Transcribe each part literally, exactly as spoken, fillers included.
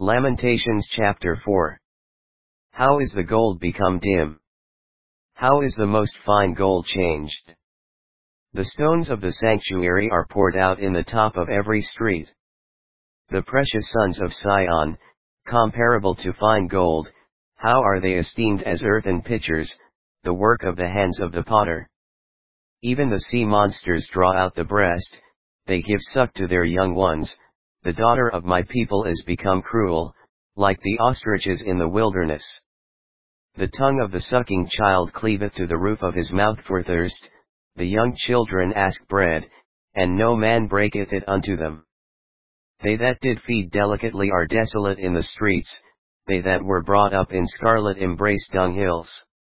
Lamentations chapter four. How is the gold become dim? How is the most fine gold changed? The stones of the sanctuary are poured out in the top of every street. The precious sons of Sion, comparable to fine gold, how are they esteemed as earthen pitchers, the work of the hands of the potter. Even the sea monsters draw out the breast, they give suck to their young ones. The daughter of my people is become cruel, like the ostriches in the wilderness. The tongue of the sucking child cleaveth to the roof of his mouth for thirst, the young children ask bread, and no man breaketh it unto them. They that did feed delicately are desolate in the streets, they that were brought up in scarlet embrace dunghills.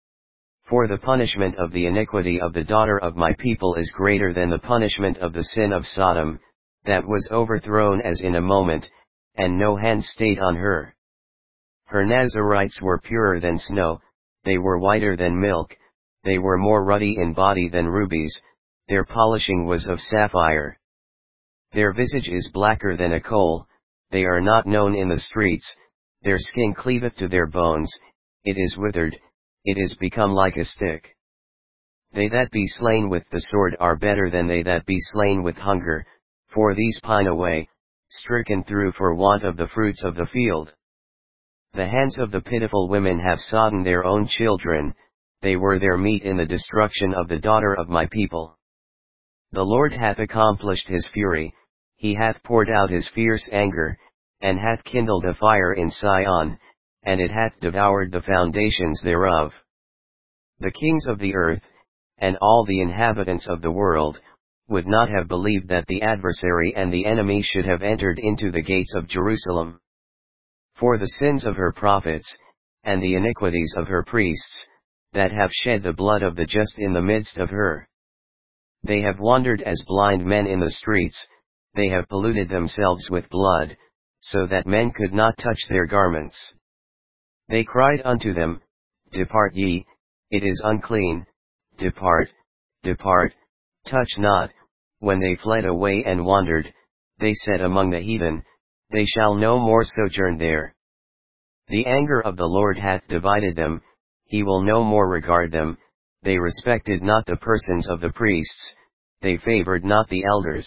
For the punishment of the iniquity of the daughter of my people is greater than the punishment of the sin of Sodom, that was overthrown as in a moment, and no hand stayed on her. Her Nazarites were purer than snow, they were whiter than milk, they were more ruddy in body than rubies, their polishing was of sapphire. Their visage is blacker than a coal, they are not known in the streets, their skin cleaveth to their bones, it is withered, it is become like a stick. They that be slain with the sword are better than they that be slain with hunger, for these pine away, stricken through for want of the fruits of the field. The hands of the pitiful women have sodden their own children, they were their meat in the destruction of the daughter of my people. The Lord hath accomplished his fury, he hath poured out his fierce anger, and hath kindled a fire in Sion, and it hath devoured the foundations thereof. The kings of the earth, and all the inhabitants of the world, would not have believed that the adversary and the enemy should have entered into the gates of Jerusalem. For the sins of her prophets, and the iniquities of her priests, that have shed the blood of the just in the midst of her. They have wandered as blind men in the streets, they have polluted themselves with blood, so that men could not touch their garments. They cried unto them, Depart ye, it is unclean, depart, depart, touch not. When they fled away and wandered, they said among the heathen, they shall no more sojourn there. The anger of the Lord hath divided them, he will no more regard them, they respected not the persons of the priests, they favored not the elders.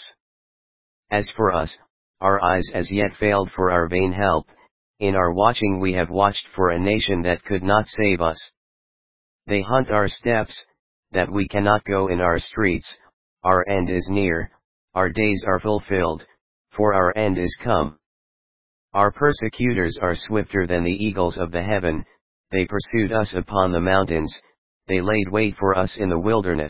As for us, our eyes as yet failed for our vain help, in our watching we have watched for a nation that could not save us. They hunt our steps, that we cannot go in our streets, our end is near, our days are fulfilled, for our end is come. Our persecutors are swifter than the eagles of the heaven, they pursued us upon the mountains, they laid wait for us in the wilderness.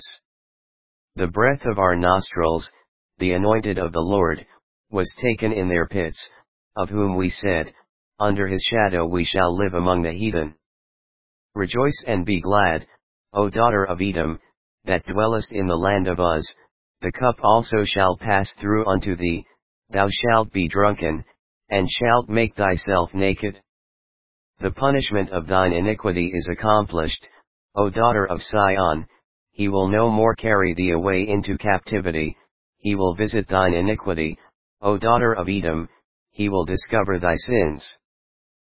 The breath of our nostrils, the anointed of the Lord, was taken in their pits, of whom we said, Under his shadow we shall live among the heathen. Rejoice and be glad, O daughter of Edom, that dwellest in the land of Uz, the cup also shall pass through unto thee, thou shalt be drunken, and shalt make thyself naked. The punishment of thine iniquity is accomplished, O daughter of Sion, he will no more carry thee away into captivity, he will visit thine iniquity, O daughter of Edom, he will discover thy sins.